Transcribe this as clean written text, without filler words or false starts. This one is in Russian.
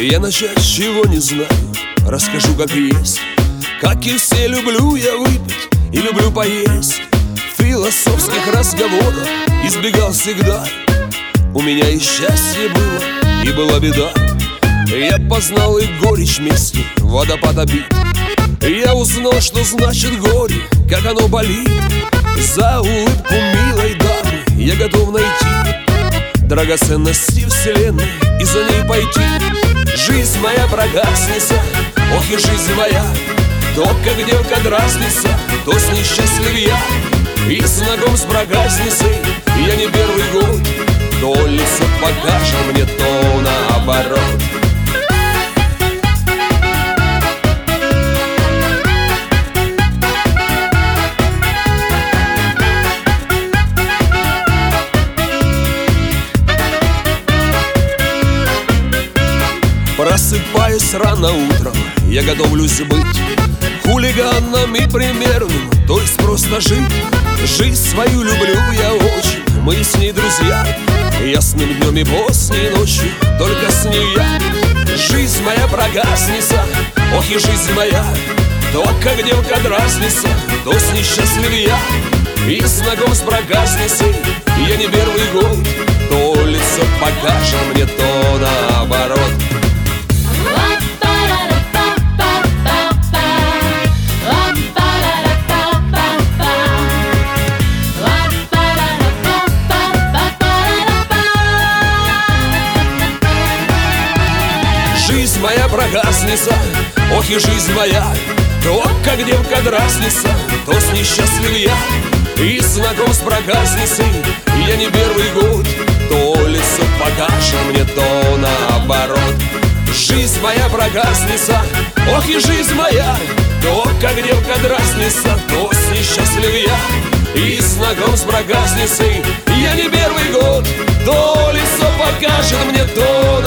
Я начать чего не знаю, расскажу как есть. Как и все, люблю я выпить и люблю поесть. Философских разговоров избегал всегда. У меня и счастье было, и была беда. Я познал и горечь мести, водопад обид. Я узнал, что значит горе, как оно болит. За улыбку милой дамы я готов найти драгоценности вселенной и за ней пойти. Жизнь моя прогаснется, ох и жизнь моя. То, как девка дразнится, то с несчастлив я. И знаком с прогаснницей я не первый год. То лицо покажет мне, то наоборот. Просыпаюсь рано утром, я готовлюсь быть хулиганом и примерным, то есть просто жить. Жизнь свою люблю я очень, мы с ней друзья. Ясным днем и поздней ночью, только с ней я. Жизнь моя прогаснется, ох и жизнь моя. То, как девка дразнится, то с несчастлив я. И знаком с прогаснницей я не первый год. То лицо покажет мне, то наоборот. Жизнь моя прогаснется, ох и жизнь моя. То, как девка дразнится, то с несчастлив я. И знаком с прогаснницей я не первый год. То лицо покажет мне, то наоборот. Жизнь моя прогаснется, ох и жизнь моя. То, как девка дразнится, то с несчастлив я. И знаком с прогаснницей я не первый год. То лицо покажет мне, то